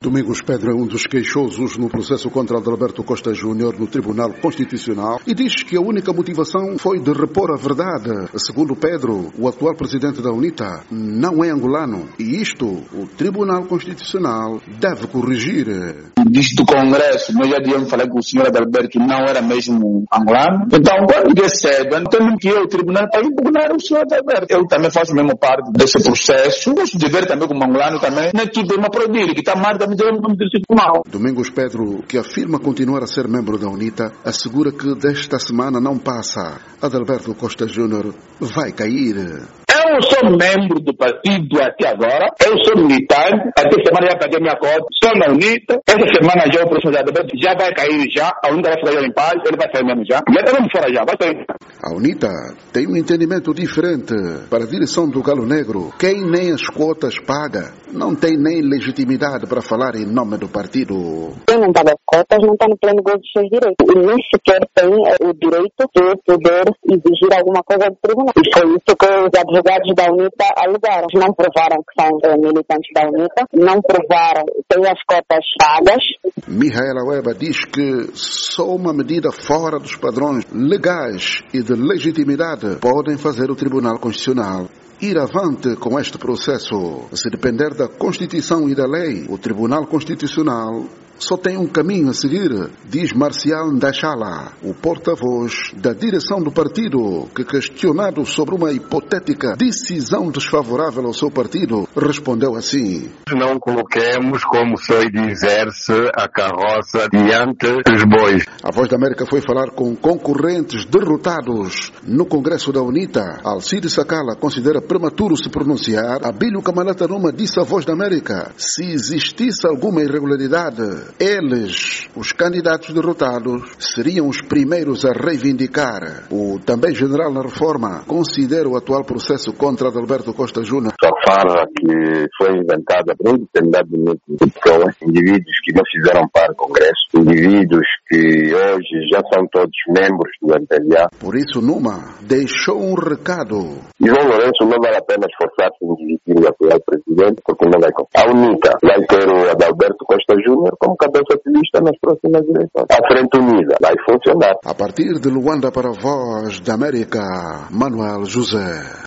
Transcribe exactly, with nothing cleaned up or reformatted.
Domingos Pedro é um dos queixosos no processo contra Adalberto Costa Júnior no Tribunal Constitucional e diz que a única motivação foi de repor a verdade. Segundo Pedro, o atual presidente da UNITA não é angolano e isto o Tribunal Constitucional deve corrigir. Diz do Congresso, nós já devíamos falar que o senhor Adalberto não era mesmo angolano. Então, quando recebe, então que eu, o tribunal, para impugnar o senhor Adalberto. Eu também faço mesmo parte desse processo. Nosso dever também como angolano também, não é tudo uma prodília, que está mais da Domingos Pedro, que afirma continuar a ser membro da UNITA, assegura que desta semana não passa. Adalberto Costa Júnior vai cair. Eu sou membro do partido até agora, eu sou militante, até semana já paguei minha cota, sou na UNITA, essa semana já o professor Adalberto já vai cair já, a UNITA vai ficar em paz, ele vai sair mesmo já, já está fora já, vai sair. A UNITA tem um entendimento diferente. Para a direção do Galo Negro, quem nem as cotas paga, não tem nem legitimidade para falar em nome do partido. Quem não paga as cotas não está no pleno gozo dos seus direitos, e nem sequer tem o direito de poder exigir alguma coisa do tribunal. E foi isso que os advogados da UNITA alegaram. Não provaram que são eh, militantes da UNITA, não provaram que têm as cotas pagas. Mihaela Weba diz que só uma medida fora dos padrões legais e de legitimidade podem fazer o Tribunal Constitucional ir avante com este processo. Se depender da Constituição e da lei, o Tribunal Constitucional só tem um caminho a seguir, diz Marcial Ndachala, o porta-voz da direção do partido, que, questionado sobre uma hipotética decisão desfavorável ao seu partido, respondeu assim: não coloquemos, como sei dizer-se, a carroça diante dos bois. A Voz da América foi falar com concorrentes derrotados no Congresso da UNITA. Alcide Sakala considera prematuro se pronunciar. Abílio Camalata Numa disse à Voz da América: se existisse alguma irregularidade, eles, os candidatos derrotados, seriam os primeiros a reivindicar. O também general na reforma considera o atual processo contra Adalberto Costa Júnior. A farra que foi inventada por um determinado número de pessoas, indivíduos que não fizeram parte do Congresso, indivíduos que hoje já são todos membros do M P L A. Por isso, Numa deixou um recado. E João Lourenço não vale a pena esforçar-se em dividir o atual presidente, porque não vai conseguir. A UNITA vai ter o Adalberto Costa Júnior como cabeça de lista nas próximas eleições. A Frente Unida vai funcionar. A partir de Luanda para a Voz da América, Manuel José.